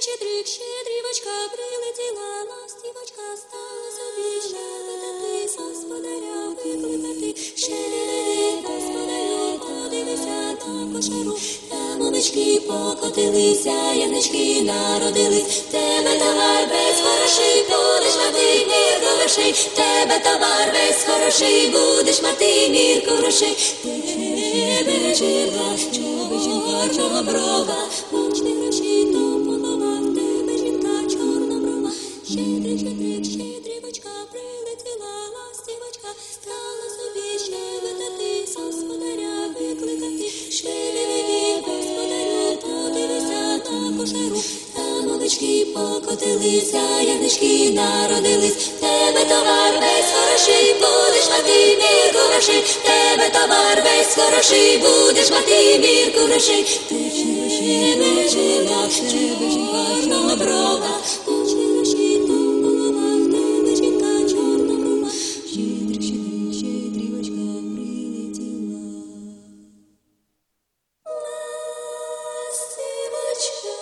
щедрик, щедрівочка, прилетіла, ластівочка, стала собі щебетати, господаря викликати. Щедрик, господарю, подивися на кошару, там овечки покотилися, янички народились. Тебе товар весь хороший, будеш мати мірку грошей. Тебе товар весь хороший, будеш мати мірку грошей. Тебе жінка, чорноброва, бачте гроші, то полова. Тебе жінка, чорноброва, щедрик, щедрик, щедрівочка, прилетіла ластівочка, стала собі щебетати, господаря викликати. Щедрик, господарю, подивися на кошару, там овечки покотилися, янички народились. Тебе товар весь хороший, будеш мати мірку грошей. Тебе товар весь хороший, будеш мати мірку грошей. Тебе жінка, чорноброва, очі гроші, то голова. Тебе жінка, чорноброва, щедрик, щедрик, щедрівочка, прилетіла. Ластівочка.